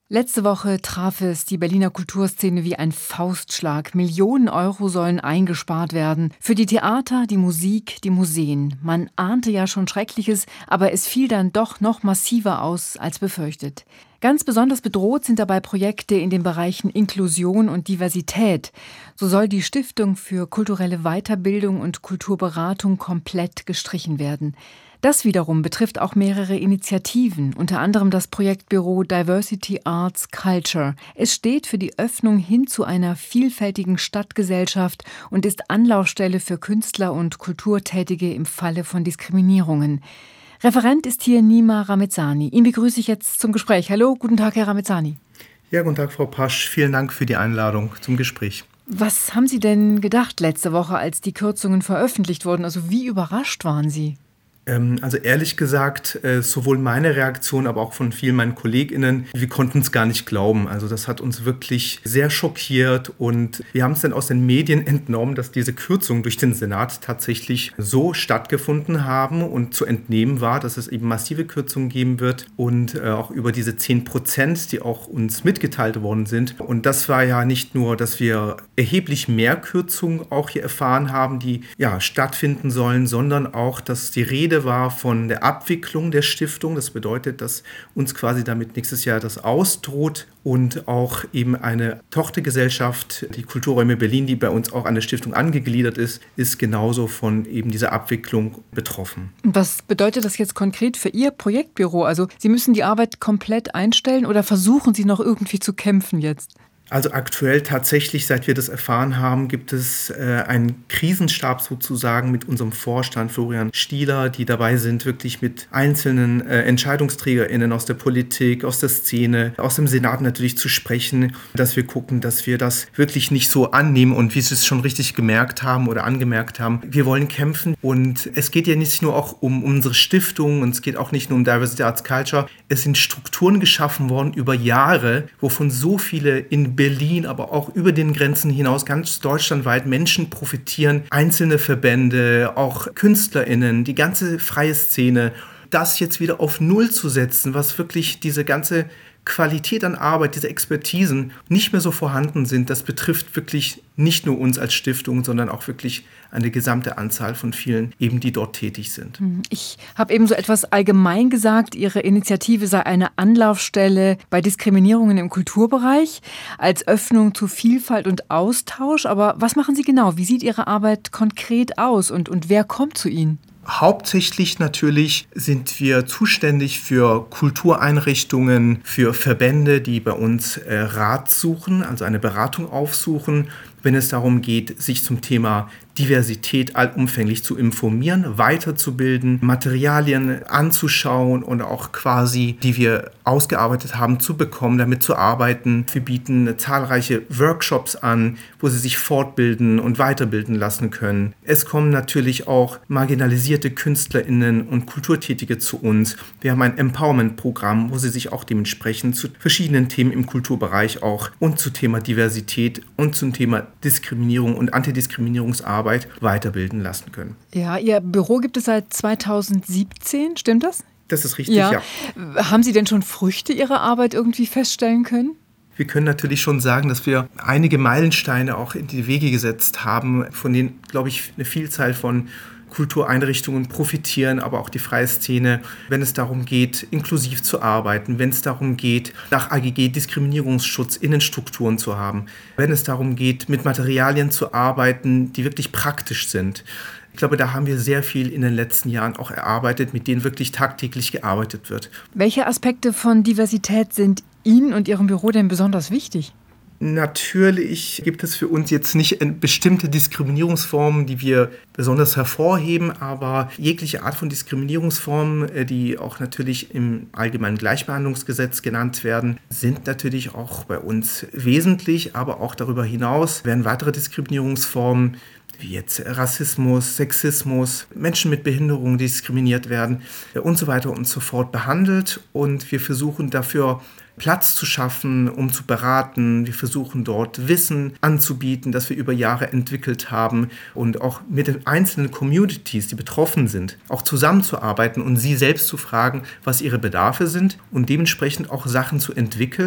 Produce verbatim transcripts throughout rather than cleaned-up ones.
Letzte Woche traf es die Berliner Kulturszene wie ein Faustschlag. Millionen Euro sollen eingespart werden. Für die Theater, die Musik, die Museen. Man ahnte ja schon Schreckliches, aber es fiel dann doch noch massiver aus als befürchtet. Ganz besonders bedroht sind dabei Projekte in den Bereichen Inklusion und Diversität. So soll die Stiftung für kulturelle Weiterbildung und Kulturberatung komplett gestrichen werden. Das wiederum betrifft auch mehrere Initiativen, unter anderem das Projektbüro Diversity Arts Culture. Es steht für die Öffnung hin zu einer vielfältigen Stadtgesellschaft und ist Anlaufstelle für Künstler und Kulturtätige im Falle von Diskriminierungen. Referent ist hier Nima Ramezani. Ihn begrüße ich jetzt zum Gespräch. Hallo, guten Tag, Herr Ramezani. Ja, guten Tag, Frau Pasch. Vielen Dank für die Einladung zum Gespräch. Was haben Sie denn gedacht letzte Woche, als die Kürzungen veröffentlicht wurden? Also wie überrascht waren Sie? Also ehrlich gesagt, sowohl meine Reaktion, aber auch von vielen meinen KollegInnen, wir konnten es gar nicht glauben. Also das hat uns wirklich sehr schockiert und wir haben es dann aus den Medien entnommen, dass diese Kürzungen durch den Senat tatsächlich so stattgefunden haben und zu entnehmen war, dass es eben massive Kürzungen geben wird und auch über diese zehn Prozent, die auch uns mitgeteilt worden sind. Und das war ja nicht nur, dass wir erheblich mehr Kürzungen auch hier erfahren haben, die ja stattfinden sollen, sondern auch, dass die Rede war von der Abwicklung der Stiftung. Das bedeutet, dass uns quasi damit nächstes Jahr das ausdroht und auch eben eine Tochtergesellschaft, die Kulturräume Berlin, die bei uns auch an der Stiftung angegliedert ist, ist genauso von eben dieser Abwicklung betroffen. Was bedeutet das jetzt konkret für Ihr Projektbüro? Also Sie müssen die Arbeit komplett einstellen oder versuchen Sie noch irgendwie zu kämpfen jetzt? Also aktuell tatsächlich, seit wir das erfahren haben, gibt es äh, einen Krisenstab sozusagen mit unserem Vorstand Florian Stieler, die dabei sind, wirklich mit einzelnen äh, EntscheidungsträgerInnen aus der Politik, aus der Szene, aus dem Senat natürlich zu sprechen, dass wir gucken, dass wir das wirklich nicht so annehmen und wie Sie es schon richtig gemerkt haben oder angemerkt haben, wir wollen kämpfen und es geht ja nicht nur auch um unsere Stiftung und es geht auch nicht nur um Diversity Arts Culture, es sind Strukturen geschaffen worden über Jahre, wovon so viele in Berlin, aber auch über den Grenzen hinaus, ganz deutschlandweit Menschen profitieren, einzelne Verbände, auch KünstlerInnen, die ganze freie Szene, das jetzt wieder auf Null zu setzen, was wirklich diese ganze Qualität an Arbeit, diese Expertisen nicht mehr so vorhanden sind, das betrifft wirklich nicht nur uns als Stiftung, sondern auch wirklich eine gesamte Anzahl von vielen, eben die dort tätig sind. Ich habe eben so etwas allgemein gesagt, Ihre Initiative sei eine Anlaufstelle bei Diskriminierungen im Kulturbereich, als Öffnung zu Vielfalt und Austausch. Aber was machen Sie genau? Wie sieht Ihre Arbeit konkret aus und, und wer kommt zu Ihnen? Hauptsächlich natürlich sind wir zuständig für Kultureinrichtungen, für Verbände, die bei uns äh, Rat suchen, also eine Beratung aufsuchen, wenn es darum geht, sich zum Thema Diversität allumfänglich zu informieren, weiterzubilden, Materialien anzuschauen und auch quasi, die wir ausgearbeitet haben, zu bekommen, damit zu arbeiten. Wir bieten zahlreiche Workshops an, wo sie sich fortbilden und weiterbilden lassen können. Es kommen natürlich auch marginalisierte KünstlerInnen und Kulturtätige zu uns. Wir haben ein Empowerment-Programm, wo sie sich auch dementsprechend zu verschiedenen Themen im Kulturbereich auch und zum Thema Diversität und zum Thema Diskriminierung und Antidiskriminierungsarbeit weiterbilden lassen können. Ja, Ihr Büro gibt es seit zweitausendsiebzehn, stimmt das? Das ist richtig, ja. ja. Haben Sie denn schon Früchte Ihrer Arbeit irgendwie feststellen können? Wir können natürlich schon sagen, dass wir einige Meilensteine auch in die Wege gesetzt haben, von denen, glaube ich, eine Vielzahl von Kultureinrichtungen profitieren, aber auch die freie Szene, wenn es darum geht, inklusiv zu arbeiten, wenn es darum geht, nach A G G Diskriminierungsschutz Innenstrukturen zu haben, wenn es darum geht, mit Materialien zu arbeiten, die wirklich praktisch sind. Ich glaube, da haben wir sehr viel in den letzten Jahren auch erarbeitet, mit denen wirklich tagtäglich gearbeitet wird. Welche Aspekte von Diversität sind Ihnen und Ihrem Büro denn besonders wichtig? Natürlich gibt es für uns jetzt nicht bestimmte Diskriminierungsformen, die wir besonders hervorheben, aber jegliche Art von Diskriminierungsformen, die auch natürlich im Allgemeinen Gleichbehandlungsgesetz genannt werden, sind natürlich auch bei uns wesentlich, aber auch darüber hinaus werden weitere Diskriminierungsformen wie jetzt Rassismus, Sexismus, Menschen mit Behinderung diskriminiert werden und so weiter und so fort behandelt. Und wir versuchen dafür Platz zu schaffen, um zu beraten. Wir versuchen dort Wissen anzubieten, das wir über Jahre entwickelt haben und auch mit den einzelnen Communities, die betroffen sind, auch zusammenzuarbeiten und sie selbst zu fragen, was ihre Bedarfe sind und dementsprechend auch Sachen zu entwickeln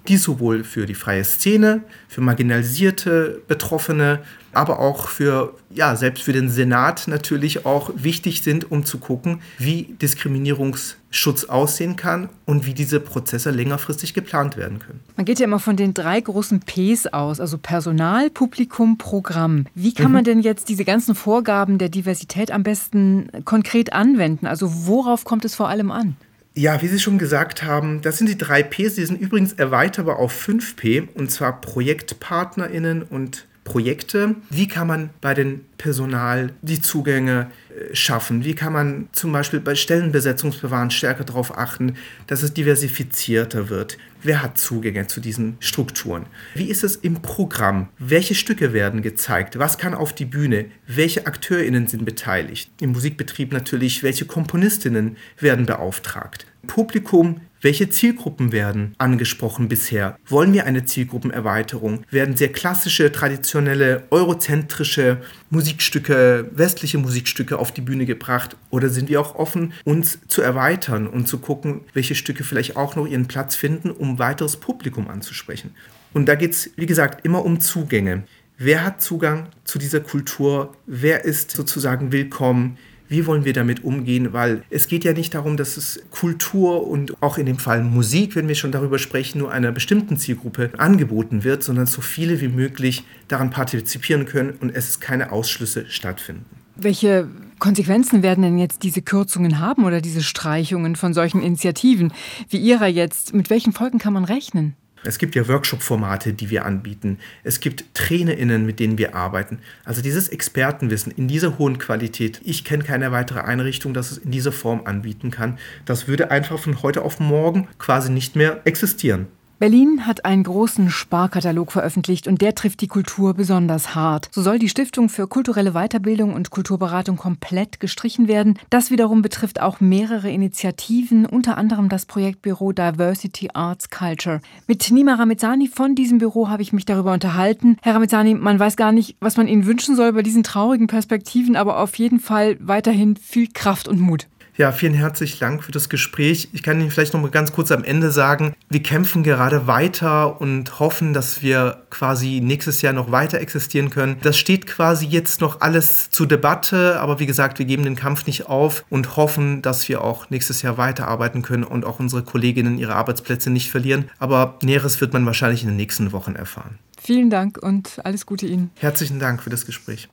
die sowohl für die freie Szene, für marginalisierte Betroffene, aber auch für, ja, selbst für den Senat natürlich auch wichtig sind, um zu gucken, wie Diskriminierungsschutz aussehen kann und wie diese Prozesse längerfristig geplant werden können. Man geht ja immer von den drei großen Ps aus, also Personal, Publikum, Programm. Wie kann man denn jetzt diese ganzen Vorgaben der Diversität am besten konkret anwenden? Also worauf kommt es vor allem an? Ja, wie Sie schon gesagt haben, das sind die drei Ps, die sind übrigens erweiterbar auf fünf P, und zwar ProjektpartnerInnen und Projekte. Wie kann man bei den Personal die Zugänge äh, schaffen? Wie kann man zum Beispiel bei Stellenbesetzungsverfahren stärker darauf achten, dass es diversifizierter wird? Wer hat Zugänge zu diesen Strukturen? Wie ist es im Programm? Welche Stücke werden gezeigt? Was kann auf die Bühne? Welche AkteurInnen sind beteiligt? Im Musikbetrieb natürlich, welche KomponistInnen werden beauftragt? Publikum, welche Zielgruppen werden angesprochen bisher? Wollen wir eine Zielgruppenerweiterung? Werden sehr klassische, traditionelle, eurozentrische Musikstücke, westliche Musikstücke auf die Bühne gebracht? Oder sind wir auch offen, uns zu erweitern und zu gucken, welche Stücke vielleicht auch noch ihren Platz finden, um weiteres Publikum anzusprechen? Und da geht es, wie gesagt, immer um Zugänge. Wer hat Zugang zu dieser Kultur? Wer ist sozusagen willkommen? Wie wollen wir damit umgehen? Weil es geht ja nicht darum, dass es Kultur und auch in dem Fall Musik, wenn wir schon darüber sprechen, nur einer bestimmten Zielgruppe angeboten wird, sondern so viele wie möglich daran partizipieren können und es keine Ausschlüsse stattfinden. Welche Konsequenzen werden denn jetzt diese Kürzungen haben oder diese Streichungen von solchen Initiativen wie Ihrer jetzt? Mit welchen Folgen kann man rechnen? Es gibt ja Workshop-Formate, die wir anbieten. Es gibt TrainerInnen, mit denen wir arbeiten. Also dieses Expertenwissen in dieser hohen Qualität. Ich kenne keine weitere Einrichtung, das es in dieser Form anbieten kann. Das würde einfach von heute auf morgen quasi nicht mehr existieren. Berlin hat einen großen Sparkatalog veröffentlicht und der trifft die Kultur besonders hart. So soll die Stiftung für kulturelle Weiterbildung und Kulturberatung komplett gestrichen werden. Das wiederum betrifft auch mehrere Initiativen, unter anderem das Projektbüro Diversity Arts Culture. Mit Nima Ramezani von diesem Büro habe ich mich darüber unterhalten. Herr Ramezani, man weiß gar nicht, was man Ihnen wünschen soll bei diesen traurigen Perspektiven, aber auf jeden Fall weiterhin viel Kraft und Mut. Ja, vielen herzlichen Dank für das Gespräch. Ich kann Ihnen vielleicht noch mal ganz kurz am Ende sagen, wir kämpfen gerade weiter und hoffen, dass wir quasi nächstes Jahr noch weiter existieren können. Das steht quasi jetzt noch alles zur Debatte, aber wie gesagt, wir geben den Kampf nicht auf und hoffen, dass wir auch nächstes Jahr weiterarbeiten können und auch unsere Kolleginnen ihre Arbeitsplätze nicht verlieren. Aber Näheres wird man wahrscheinlich in den nächsten Wochen erfahren. Vielen Dank und alles Gute Ihnen. Herzlichen Dank für das Gespräch.